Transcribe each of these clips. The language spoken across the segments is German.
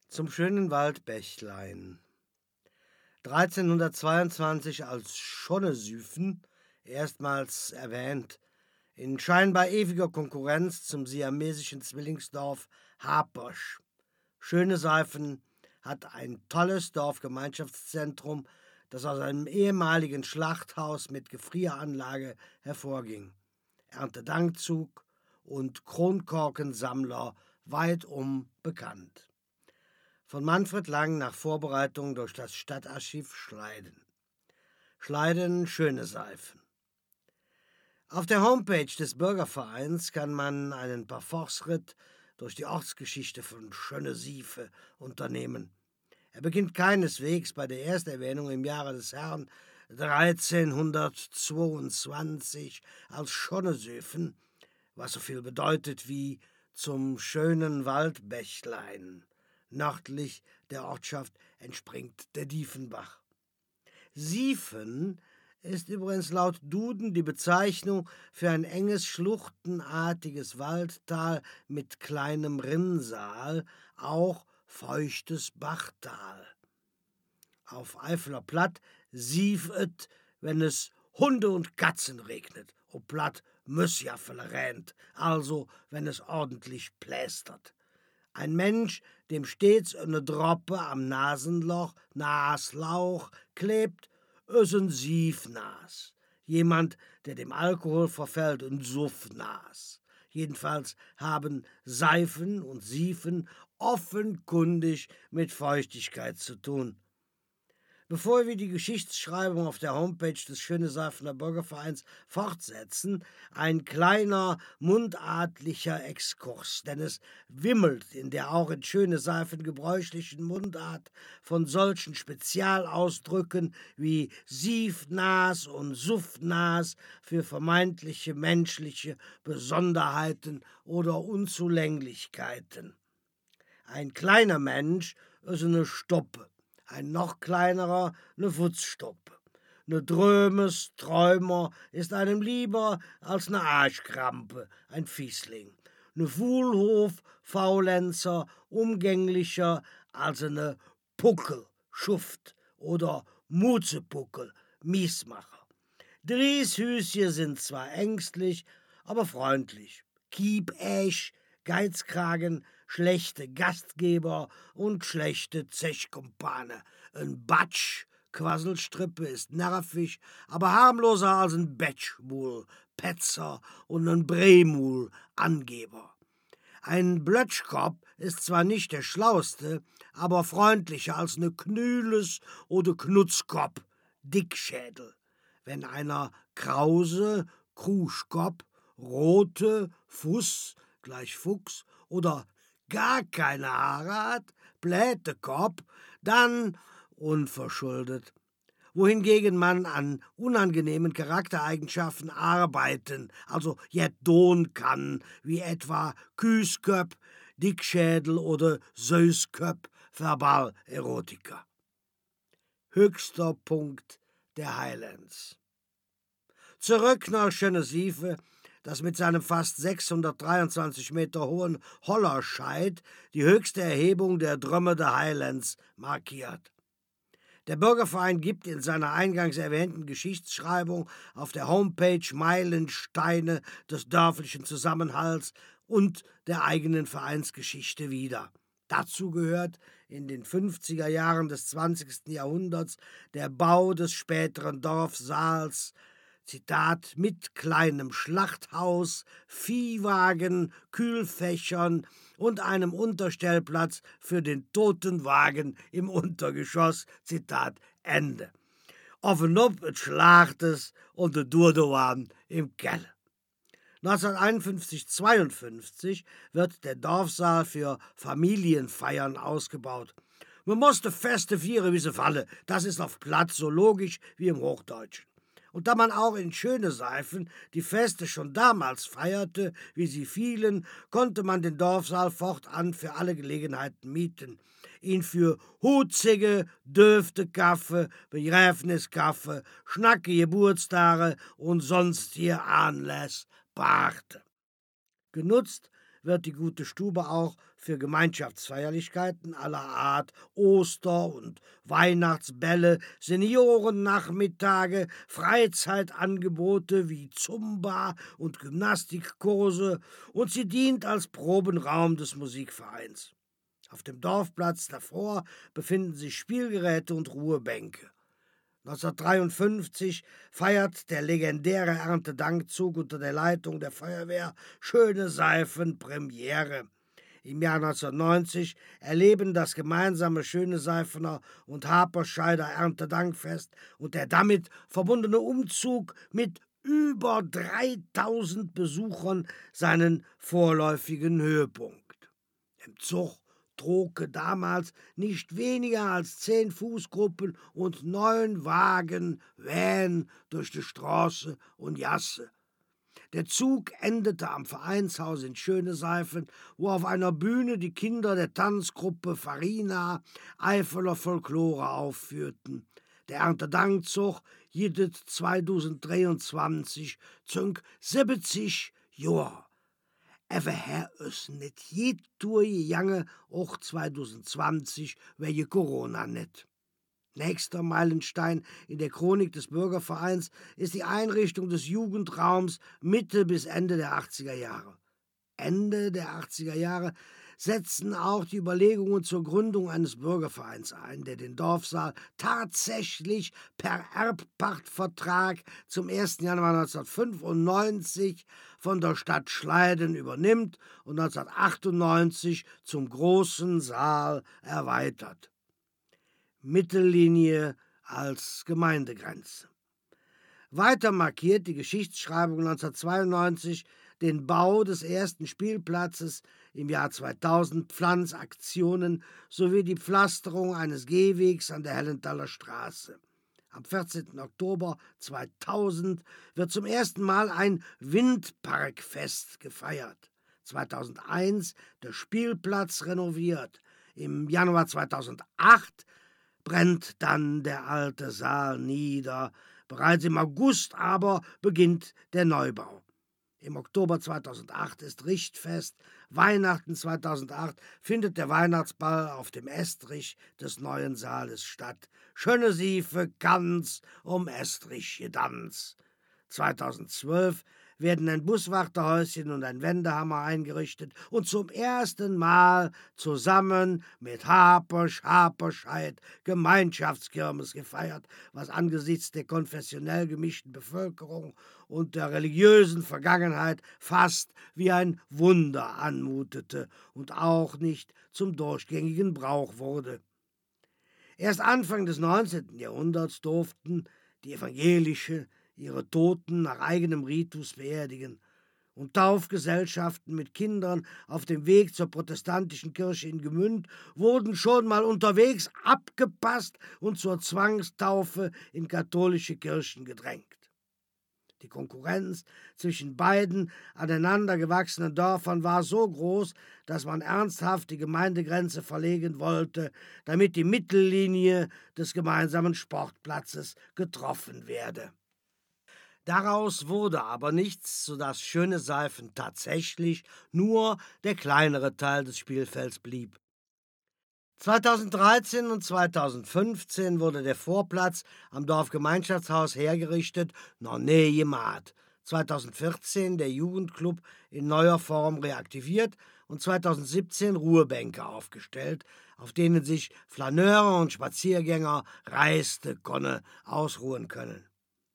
Zum schönen Waldbächlein. 1322 als Schonnesyfen erstmals erwähnt, in scheinbar ewiger Konkurrenz zum siamesischen Zwillingsdorf Hapersch. Schöneseifen hat ein tolles Dorfgemeinschaftszentrum, das aus einem ehemaligen Schlachthaus mit Gefrieranlage hervorging. Erntedankzug und Kronkorkensammler weitum bekannt. Von Manfred Lang nach Vorbereitung durch das Stadtarchiv Schleiden. Schleiden, Schöneseifen. Auf der Homepage des Bürgervereins kann man einen Parforce-Ritt durch die Ortsgeschichte von Schönesiefe unternehmen. Er beginnt keineswegs bei der Ersterwähnung im Jahre des Herrn 1322 als Schonnesöfen, was so viel bedeutet wie zum schönen Waldbächlein. Nördlich der Ortschaft entspringt der Diefenbach. Siefen ist übrigens laut Duden die Bezeichnung für ein enges, schluchtenartiges Waldtal mit kleinem Rinnsal, auch feuchtes Bachtal. Auf Eifeler Platt siefet, wenn es Hunde und Katzen regnet, ob Platt Mössjaffele rähnt, also wenn es ordentlich plästert. Ein Mensch, dem stets eine Droppe am Nasenloch, Naslauch klebt, is ein Siefnas. Jemand, der dem Alkohol verfällt, ein Suffnas. Jedenfalls haben Seifen und Siefen offenkundig mit Feuchtigkeit zu tun. Bevor wir die Geschichtsschreibung auf der Homepage des Schöneseifener Bürgervereins fortsetzen, ein kleiner mundartlicher Exkurs, denn es wimmelt in der auch in Schöneseifen gebräuchlichen Mundart von solchen Spezialausdrücken wie Siefnas und Suffnas für vermeintliche menschliche Besonderheiten oder Unzulänglichkeiten. Ein kleiner Mensch ist eine Stoppe. Ein noch kleinerer, ne Futzstoppe. Ne Drömes Träumer ist einem lieber als ne Arschkrampe, ein Fiesling. Ne Fuhlhof Faulenzer umgänglicher als ne Puckel, Schuft oder Muzepuckel, Miesmacher. Drieshüsje sind zwar ängstlich, aber freundlich. Kiepäsch, Geizkragen, schlechte Gastgeber und schlechte Zechkumpane. Ein Batsch, Quasselstrippe, ist nervig, aber harmloser als ein Betschmul, Petzer und ein Bremul, Angeber. Ein Blötschkopf ist zwar nicht der schlauste, aber freundlicher als ne Knüles oder Knutzkopf, Dickschädel. Wenn einer Krause, Kruschkopf, Rote, Fuß, gleich Fuchs oder gar keine Haare hat, Blätekopf, dann unverschuldet. Wohingegen man an unangenehmen Charaktereigenschaften arbeiten, also jedon kann, wie etwa Küsköp, Dickschädel oder Sösköp, Verbalerotiker. Höchster Punkt der Highlands. Zurück nach Schönesiefe, das mit seinem fast 623 Meter hohen Hollerscheid die höchste Erhebung der Drömme der Highlands markiert. Der Bürgerverein gibt in seiner eingangs erwähnten Geschichtsschreibung auf der Homepage Meilensteine des dörflichen Zusammenhalts und der eigenen Vereinsgeschichte wieder. Dazu gehört in den 50er Jahren des 20. Jahrhunderts der Bau des späteren Dorfsaals, Zitat, mit kleinem Schlachthaus, Viehwagen, Kühlfächern und einem Unterstellplatz für den Totenwagen im Untergeschoss, Zitat Ende. Offenop et Schlachtes und de Durdowan im Keller. 1951/52 wird der Dorfsaal für Familienfeiern ausgebaut. Man musste Feste vieren, wie sie falle. Das ist auf Platt so logisch wie im Hochdeutschen. Und da man auch in Schöneseifen die Feste schon damals feierte, wie sie fielen, konnte man den Dorfsaal fortan für alle Gelegenheiten mieten, ihn für hutzige, döfte Kaffe, Begräbniskaffe, schnacke Geburtstage und sonstige Anlässe brachte. Genutzt wird die Gute Stube auch für Gemeinschaftsfeierlichkeiten aller Art, Oster- und Weihnachtsbälle, Seniorennachmittage, Freizeitangebote wie Zumba und Gymnastikkurse, und sie dient als Probenraum des Musikvereins. Auf dem Dorfplatz davor befinden sich Spielgeräte und Ruhebänke. 1953 feiert der legendäre Erntedankzug unter der Leitung der Feuerwehr Schöne Seifen Premiere. Im Jahr 1990 erleben das gemeinsame Schöne Seifener und Haperscheider Erntedankfest und der damit verbundene Umzug mit über 3000 Besuchern seinen vorläufigen Höhepunkt. Im Zug troke damals nicht weniger als 10 Fußgruppen und 9 Wagen Van durch die Straße und Jasse. Der Zug endete am Vereinshaus in Schöneseifen, wo auf einer Bühne die Kinder der Tanzgruppe Farina Eifeler Folklore aufführten. Der Erntedankzug jedet 2023 zünk 70 Jahre. Ewe her es net jed durchgegangen, auch 2020 wegen Corona net. Nächster Meilenstein in der Chronik des Bürgervereins ist die Einrichtung des Jugendraums Mitte bis Ende der 80er Jahre. Ende der 80er Jahre setzten auch die Überlegungen zur Gründung eines Bürgervereins ein, der den Dorfsaal tatsächlich per Erbpachtvertrag zum 1. Januar 1995 von der Stadt Schleiden übernimmt und 1998 zum Großen Saal erweitert. Mittellinie als Gemeindegrenze. Weiter markiert die Geschichtsschreibung 1992 den Bau des ersten Spielplatzes, im Jahr 2000 Pflanzaktionen sowie die Pflasterung eines Gehwegs an der Hellenthaler Straße. Am 14. Oktober 2000 wird zum ersten Mal ein Windparkfest gefeiert. 2001 der Spielplatz renoviert. Im Januar 2008 brennt dann der alte Saal nieder. Bereits im August aber beginnt der Neubau. Im Oktober 2008 ist Richtfest. Weihnachten 2008 findet der Weihnachtsball auf dem Estrich des neuen Saales statt. Schöne Siefe ganz Estrich gedanz. 2012 werden ein Buswarterhäuschen und ein Wendehammer eingerichtet und zum ersten Mal zusammen mit Haperscheit Gemeinschaftskirmes gefeiert, was angesichts der konfessionell gemischten Bevölkerung und der religiösen Vergangenheit fast wie ein Wunder anmutete und auch nicht zum durchgängigen Brauch wurde. Erst Anfang des 19. Jahrhunderts durften die evangelische ihre Toten nach eigenem Ritus beerdigen, und Taufgesellschaften mit Kindern auf dem Weg zur protestantischen Kirche in Gmünd wurden schon mal unterwegs abgepasst und zur Zwangstaufe in katholische Kirchen gedrängt. Die Konkurrenz zwischen beiden aneinander gewachsenen Dörfern war so groß, dass man ernsthaft die Gemeindegrenze verlegen wollte, damit die Mittellinie des gemeinsamen Sportplatzes getroffen werde. Daraus wurde aber nichts, sodass Schöne Seifen tatsächlich nur der kleinere Teil des Spielfelds blieb. 2013 und 2015 wurde der Vorplatz am Dorfgemeinschaftshaus hergerichtet, noch nie gemacht. 2014 der Jugendclub in neuer Form reaktiviert und 2017 Ruhebänke aufgestellt, auf denen sich Flaneure und Spaziergänger reiste Konne ausruhen können.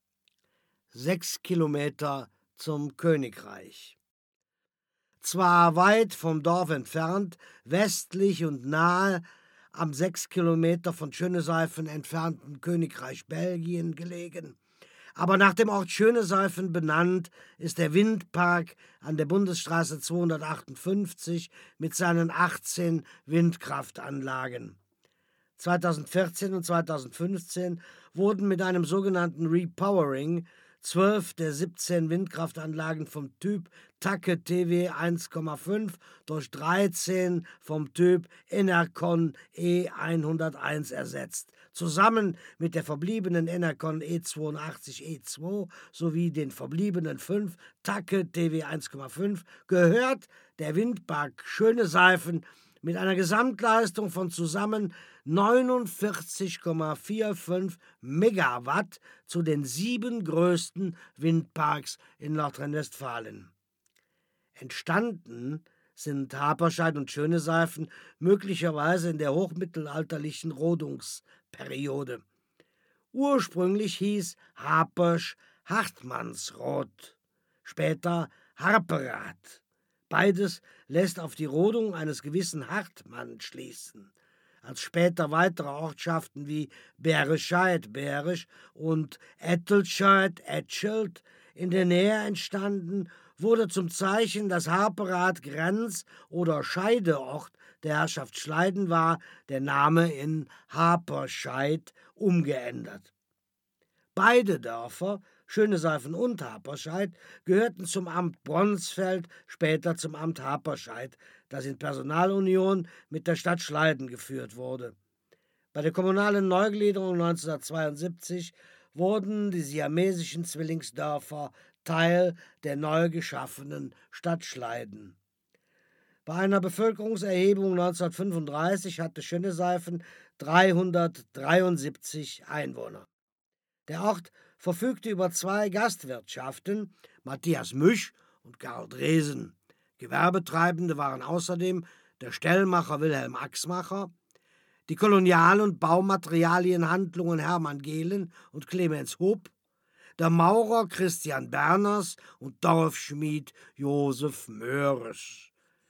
6 Kilometer zum Königreich. Zwar weit vom Dorf entfernt, westlich und nahe am 6 Kilometer von Schöneseifen entfernten Königreich Belgien gelegen, aber nach dem Ort Schöneseifen benannt ist der Windpark an der Bundesstraße 258 mit seinen 18 Windkraftanlagen. 2014 und 2015 wurden mit einem sogenannten Repowering 12 der 17 Windkraftanlagen vom Typ Tacke TW 1,5 durch 13 vom Typ Enercon E101 ersetzt. Zusammen mit der verbliebenen Enercon E82 E2 sowie den verbliebenen 5 Tacke TW 1,5 gehört der Windpark Schöneseifen mit einer Gesamtleistung von zusammen 49,45 Megawatt zu den 7 größten Windparks in Nordrhein-Westfalen. Entstanden sind Haperscheid und Schöneseifen möglicherweise in der hochmittelalterlichen Rodungsperiode. Ursprünglich hieß Hapersch Hartmannsrod, später Harperath. Beides lässt auf die Rodung eines gewissen Hartmann schließen. Als später weitere Ortschaften wie Berescheid Beresch und Ettelscheid Etschelt in der Nähe entstanden, wurde zum Zeichen, dass Harperath Grenz- oder Scheideort der Herrschaft Schleiden war, der Name in Haperscheid umgeändert. Beide Dörfer, Schöneseifen und Haperscheid, gehörten zum Amt Bronsfeld, später zum Amt Haperscheid, das in Personalunion mit der Stadt Schleiden geführt wurde. Bei der kommunalen Neugliederung 1972 wurden die siamesischen Zwillingsdörfer Teil der neu geschaffenen Stadt Schleiden. Bei einer Bevölkerungserhebung 1935 hatte Schöneseifen 373 Einwohner. Der Ort verfügte über 2 Gastwirtschaften, Matthias Müsch und Karl Dresen. Gewerbetreibende waren außerdem der Stellmacher Wilhelm Axmacher, die Kolonial- und Baumaterialienhandlungen Hermann Gehlen und Clemens Hopp, der Maurer Christian Berners und Dorfschmied Josef Möhres.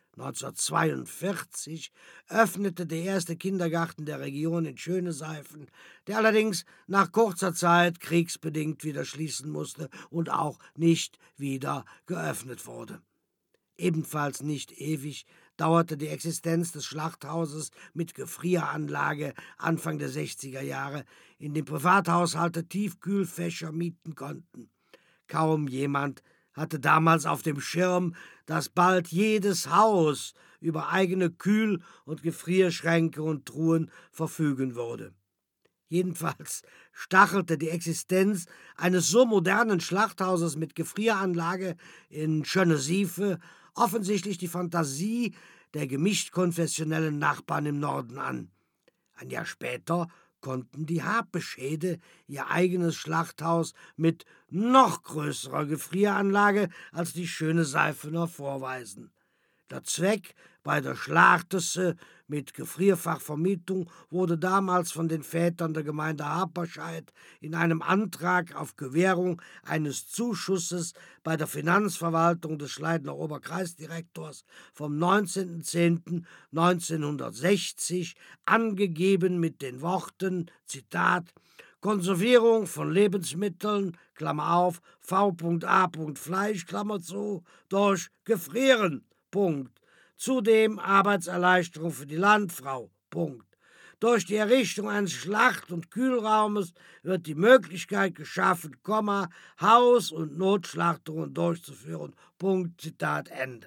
1942 öffnete der erste Kindergarten der Region in Schöneseifen, der allerdings nach kurzer Zeit kriegsbedingt wieder schließen musste und auch nicht wieder geöffnet wurde. Ebenfalls nicht ewig dauerte die Existenz des Schlachthauses mit Gefrieranlage Anfang der 60er Jahre, in dem Privathaushalte Tiefkühlfächer mieten konnten. Kaum jemand hatte damals auf dem Schirm, dass bald jedes Haus über eigene Kühl- und Gefrierschränke und Truhen verfügen würde. Jedenfalls stachelte die Existenz eines so modernen Schlachthauses mit Gefrieranlage in Schönesiefe offensichtlich die Fantasie der gemischt-konfessionellen Nachbarn im Norden an. Ein Jahr später konnten die Hapeschede ihr eigenes Schlachthaus mit noch größerer Gefrieranlage als die Schöneseifener vorweisen. Der Zweck bei der Schlachtesse mit Gefrierfachvermietung wurde damals von den Vätern der Gemeinde Haperscheid in einem Antrag auf Gewährung eines Zuschusses bei der Finanzverwaltung des Schleidener Oberkreisdirektors vom 19.10.1960 angegeben mit den Worten, Zitat, Konservierung von Lebensmitteln, Klammer auf, V.A. Fleisch, Klammer zu, durch Gefrieren, Punkt. Zudem Arbeitserleichterung für die Landfrau, Punkt. Durch die Errichtung eines Schlacht- und Kühlraumes wird die Möglichkeit geschaffen, Haus- und Notschlachtungen durchzuführen, Punkt, Zitat Ende.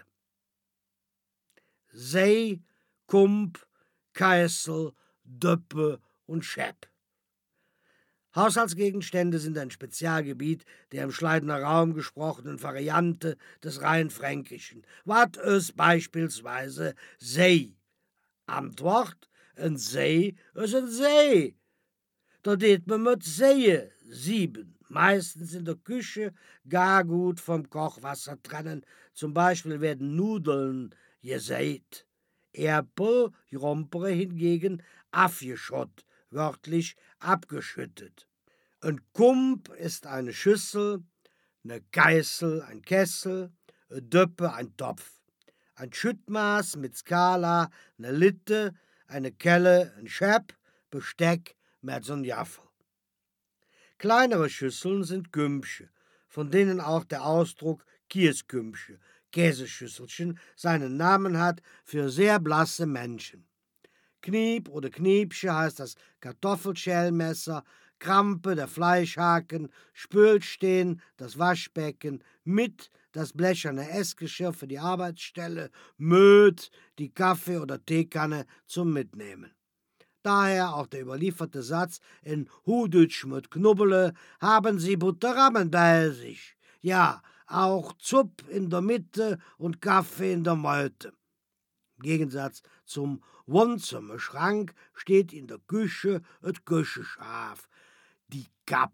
Sei, Kump, Keißel, Döppe und Schepp. Haushaltsgegenstände sind ein Spezialgebiet der im Schleidener Raum gesprochenen Variante des Rheinfränkischen. Wat is beispielsweise Sei? Antwort: Ein Sei is ein Sei. Da deed man mit Seie sieben, meistens in der Küche, gar gut vom Kochwasser trennen. Zum Beispiel werden Nudeln geseit. Erpel, Rompere hingegen afgeschott, wörtlich abgeschüttet. Ein Kump ist eine Schüssel, eine Geißel ein Kessel, eine Döppe ein Topf. Ein Schüttmaß mit Skala, eine Litte, eine Kelle, ein Schepp, Besteck, mit so'n Jaffel. Kleinere Schüsseln sind Gümpsche, von denen auch der Ausdruck Kiesgümpsche, Käseschüsselchen, seinen Namen hat für sehr blasse Menschen. Kniep oder Kniepsche heißt das Kartoffelschälmesser, Krampe der Fleischhaken, Spülsteen das Waschbecken, mit das blecherne Essgeschirr für die Arbeitsstelle, Möd die Kaffee- oder Teekanne zum Mitnehmen. Daher auch der überlieferte Satz in Hudütsch mit Knubbele, haben Sie Butterrammen bei sich? Ja, auch Zupp in der Mitte und Kaffee in der Meute. Im Gegensatz zum Wohnzimmerschrank steht in der Küche et Kücheschaf. Die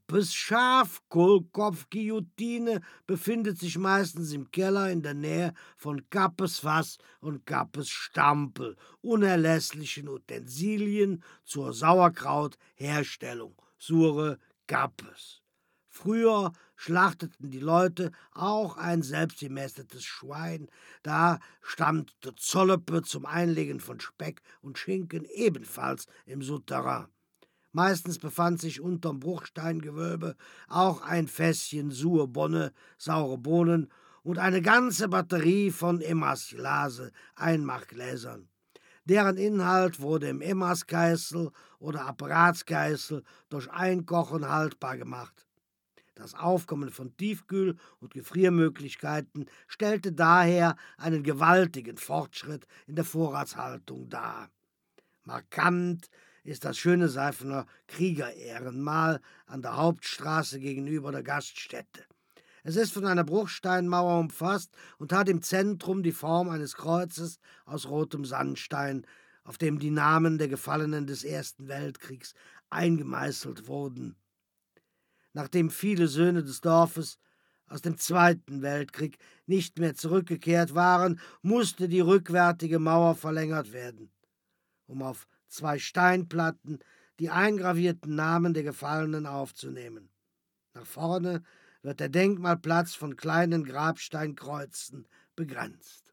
Kappes-Schaf-Kohlkopf-Guillotine befindet sich meistens im Keller in der Nähe von Kappes-Fass und Kappes-Stampel, unerlässlichen Utensilien zur Sauerkrautherstellung, Sure Kappes. Früher schlachteten die Leute auch ein selbstgemästetes Schwein, da stammt der Zollepe zum Einlegen von Speck und Schinken ebenfalls im Souterrain. Meistens befand sich unterm Bruchsteingewölbe auch ein Fässchen Surbonne, saure Bohnen und eine ganze Batterie von Emmaslase, Einmachgläsern. Deren Inhalt wurde im Emmaskeißel oder Apparatsgeißel durch Einkochen haltbar gemacht. Das Aufkommen von Tiefkühl- und Gefriermöglichkeiten stellte daher einen gewaltigen Fortschritt in der Vorratshaltung dar. Markant ist das Schöneseifener Kriegerehrenmal an der Hauptstraße gegenüber der Gaststätte. Es ist von einer Bruchsteinmauer umfasst und hat im Zentrum die Form eines Kreuzes aus rotem Sandstein, auf dem die Namen der Gefallenen des Ersten Weltkriegs eingemeißelt wurden. Nachdem viele Söhne des Dorfes aus dem Zweiten Weltkrieg nicht mehr zurückgekehrt waren, musste die rückwärtige Mauer verlängert werden, um auf 2 Steinplatten die eingravierten Namen der Gefallenen aufzunehmen. Nach vorne wird der Denkmalplatz von kleinen Grabsteinkreuzen begrenzt.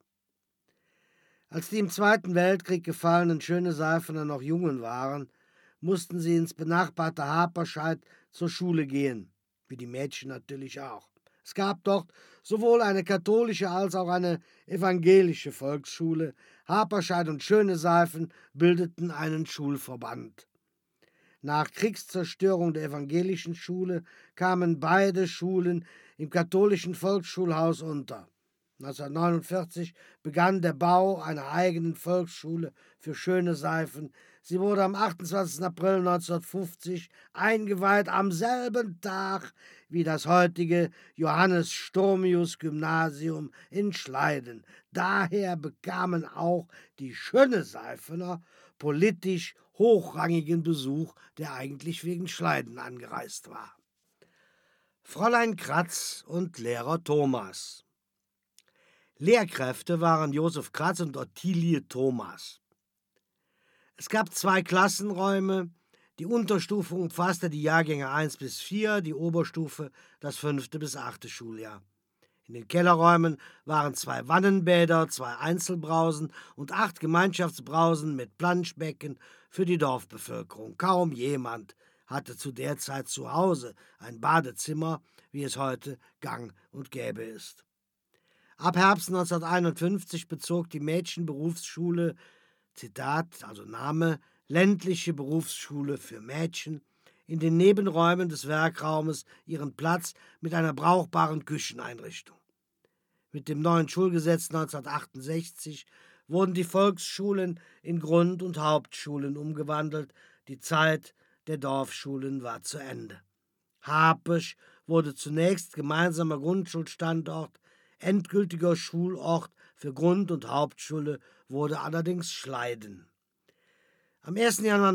Als die im Zweiten Weltkrieg gefallenen Schöneseifener noch Jungen waren, mussten sie ins benachbarte Haperscheid zur Schule gehen, wie die Mädchen natürlich auch. Es gab dort sowohl eine katholische als auch eine evangelische Volksschule. Haperscheid und Schöneseifen bildeten einen Schulverband. Nach Kriegszerstörung der evangelischen Schule kamen beide Schulen im katholischen Volksschulhaus unter. 1949 begann der Bau einer eigenen Volksschule für Schöneseifen. Sie wurde am 28. April 1950 eingeweiht, am selben Tag wie das heutige Johannes-Sturmius-Gymnasium in Schleiden. Daher bekamen auch die Schöneseifener politisch hochrangigen Besuch, der eigentlich wegen Schleiden angereist war. Fräulein Kratz und Lehrer Thomas. Lehrkräfte waren Josef Kratz und Ottilie Thomas. Es gab 2 Klassenräume. Die Unterstufe umfasste die Jahrgänge 1 bis 4, die Oberstufe das 5. bis 8. Schuljahr. In den Kellerräumen waren 2 Wannenbäder, 2 Einzelbrausen und 8 Gemeinschaftsbrausen mit Planschbecken für die Dorfbevölkerung. Kaum jemand hatte zu der Zeit zu Hause ein Badezimmer, wie es heute gang und gäbe ist. Ab Herbst 1951 bezog die Mädchenberufsschule, Zitat, also Name, ländliche Berufsschule für Mädchen, in den Nebenräumen des Werkraumes ihren Platz mit einer brauchbaren Kücheneinrichtung. Mit dem neuen Schulgesetz 1968 wurden die Volksschulen in Grund- und Hauptschulen umgewandelt. Die Zeit der Dorfschulen war zu Ende. Hapesch wurde zunächst gemeinsamer Grundschulstandort. Endgültiger Schulort für Grund- und Hauptschule wurde allerdings Schleiden. Am 1. Januar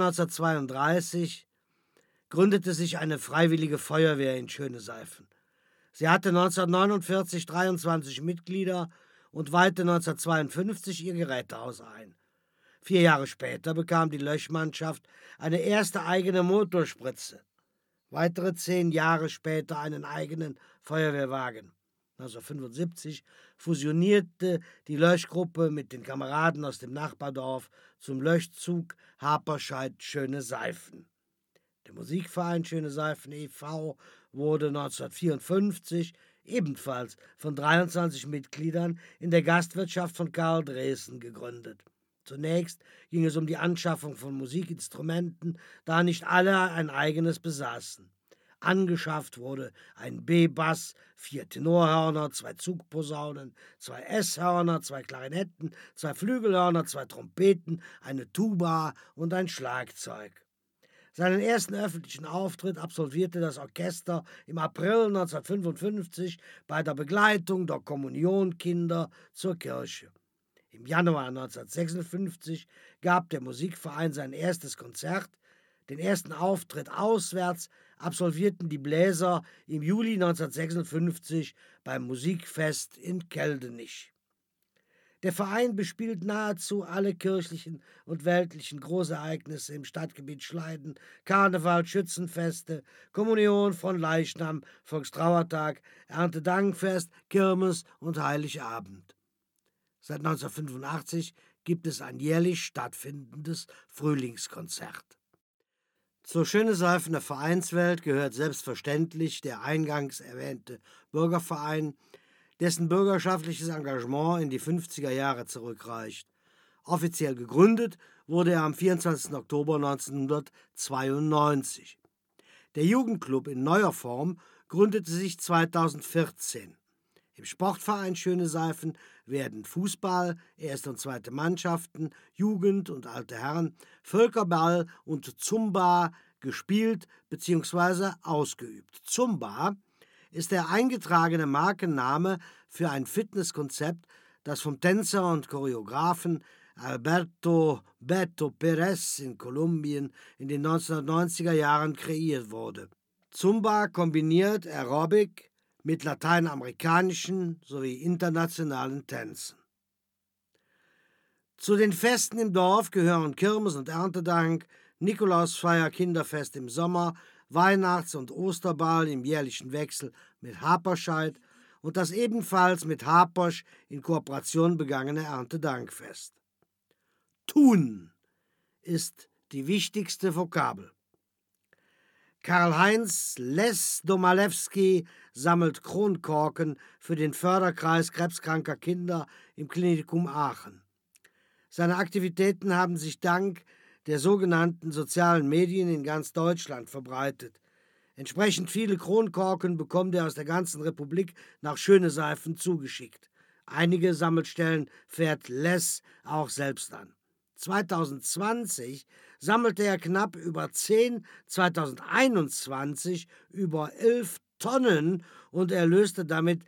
1932 gründete sich eine freiwillige Feuerwehr in Schöneseifen. Sie hatte 1949 23 Mitglieder und weihte 1952 ihr Gerätehaus ein. 4 Jahre später bekam die Löschmannschaft eine erste eigene Motorspritze. Weitere 10 Jahre später einen eigenen Feuerwehrwagen. 1975 fusionierte die Löschgruppe mit den Kameraden aus dem Nachbardorf zum Löschzug Haperscheid-Schöneseifen. Der Musikverein Schöneseifen e.V. wurde 1954 ebenfalls von 23 Mitgliedern in der Gastwirtschaft von Karl Dresden gegründet. Zunächst ging es um die Anschaffung von Musikinstrumenten, da nicht alle ein eigenes besaßen. Angeschafft wurde ein B-Bass, 4 Tenorhörner, 2 Zugposaunen, 2 S-Hörner, 2 Klarinetten, 2 Flügelhörner, 2 Trompeten, eine Tuba und ein Schlagzeug. Seinen ersten öffentlichen Auftritt absolvierte das Orchester im April 1955 bei der Begleitung der Kommunionkinder zur Kirche. Im Januar 1956 gab der Musikverein sein erstes Konzert. Den ersten Auftritt auswärts absolvierten die Bläser im Juli 1956 beim Musikfest in Keldenich. Der Verein bespielt nahezu alle kirchlichen und weltlichen Großereignisse im Stadtgebiet Schleiden: Karneval, Schützenfeste, Kommunion, Fronleichnam, Volkstrauertag, Erntedankfest, Kirmes und Heiligabend. Seit 1985 gibt es ein jährlich stattfindendes Frühlingskonzert. Zur Schöneseifener Vereinswelt gehört selbstverständlich der eingangs erwähnte Bürgerverein, dessen bürgerschaftliches Engagement in die 50er Jahre zurückreicht. Offiziell gegründet wurde er am 24. Oktober 1992. Der Jugendclub in neuer Form gründete sich 2014. Im Sportverein Schöneseifen werden Fußball, erste und zweite Mannschaften, Jugend und alte Herren, Völkerball und Zumba gespielt bzw. ausgeübt. Zumba ist der eingetragene Markenname für ein Fitnesskonzept, das vom Tänzer und Choreografen Alberto Beto Perez in Kolumbien in den 1990er Jahren kreiert wurde. Zumba kombiniert Aerobic mit lateinamerikanischen sowie internationalen Tänzen. Zu den Festen im Dorf gehören Kirmes und Erntedank, Nikolausfeier, Kinderfest im Sommer, Weihnachts- und Osterball im jährlichen Wechsel mit Haperscheid und das ebenfalls mit Hapersch in Kooperation begangene Erntedankfest. Tun ist die wichtigste Vokabel. Karl-Heinz Les-Domalewski sammelt Kronkorken für den Förderkreis krebskranker Kinder im Klinikum Aachen. Seine Aktivitäten haben sich dank der sogenannten sozialen Medien in ganz Deutschland verbreitet. Entsprechend viele Kronkorken bekommt er aus der ganzen Republik nach Schöneseifen zugeschickt. Einige Sammelstellen fährt Les auch selbst an. 2020 sammelte er knapp über 10, 2021 über 11 Tonnen und erlöste damit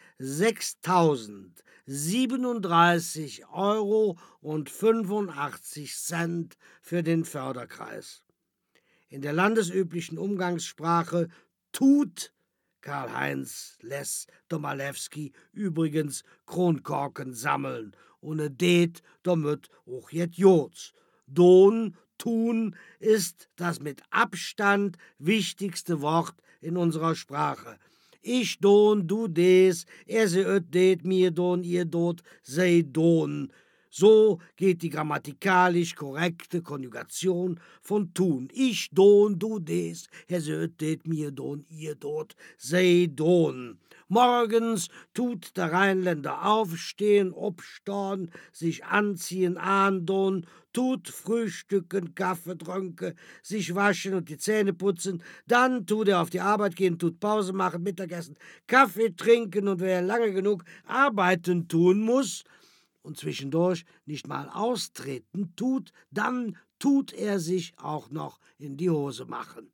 6.037,85 € für den Förderkreis. In der landesüblichen Umgangssprache tut Karl-Heinz Les-Domalewski übrigens Kronkorken sammeln, ohne det, damit auch jet jods. Don, tun ist das mit Abstand wichtigste Wort in unserer Sprache. Ich don, du des, er se öt det, mir don, ihr dot, sei don. So geht die grammatikalisch korrekte Konjugation von tun. Ich don, du des, er se öt det, mir don, ihr dot, sei don. Morgens tut der Rheinländer aufstehen, obstorn, sich anziehen, andon, tut frühstücken, Kaffee trunken, sich waschen und die Zähne putzen, dann tut er auf die Arbeit gehen, tut Pause machen, Mittagessen, Kaffee trinken und wer lange genug arbeiten tun muss und zwischendurch nicht mal austreten tut, dann tut er sich auch noch in die Hose machen.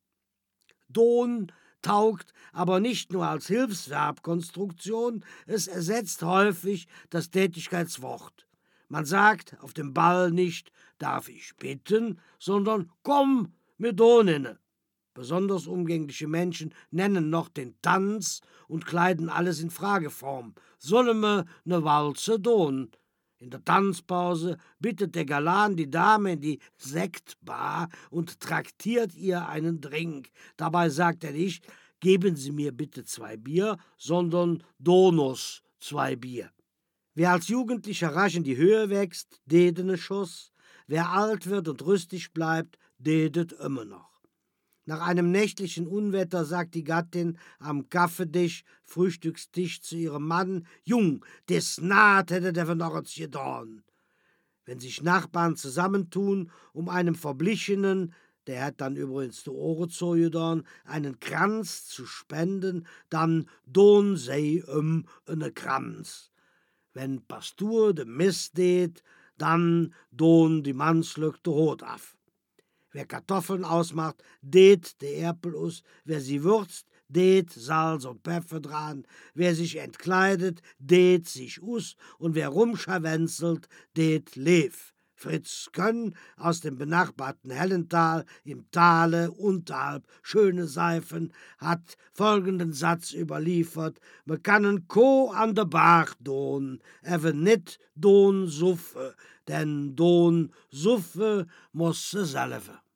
Don taugt aber nicht nur als Hilfsverbkonstruktion, es ersetzt häufig das Tätigkeitswort. Man sagt auf dem Ball nicht, darf ich bitten, sondern komm, mir donene. Besonders umgängliche Menschen nennen noch den Tanz und kleiden alles in Frageform. Solle me ne Walze don? In der Tanzpause bittet der Galan die Dame in die Sektbar und traktiert ihr einen Drink. Dabei sagt er nicht, geben Sie mir bitte 2 Bier, sondern Donos 2 Bier. Wer als Jugendlicher rasch in die Höhe wächst, dedene Schuss. Wer alt wird und rüstig bleibt, dedet immer noch. Nach einem nächtlichen Unwetter sagt die Gattin am Kaffeetisch, Frühstückstisch zu ihrem Mann, »Jung, des naht hätte der von orts gedorn.« Wenn sich Nachbarn zusammentun, um einem Verblichenen, der hat dann übrigens die Ohren zugedorn, einen Kranz zu spenden, dann don sei eine Kranz. Wenn Pastur de Mist deed, dann don die Mannslück de Hut af. Wer Kartoffeln ausmacht, det de Erpel us. Wer sie würzt, det Salz und Pfeffer dran. Wer sich entkleidet, det sich us. Und wer rumscharwenzelt, det lev. Fritz Könn aus dem benachbarten Hellental im Tale unterhalb Schöne Seifen hat folgenden Satz überliefert: Me kannen ko an de Bach doen, even nit doen suffe, denn doen suffe muss se selve.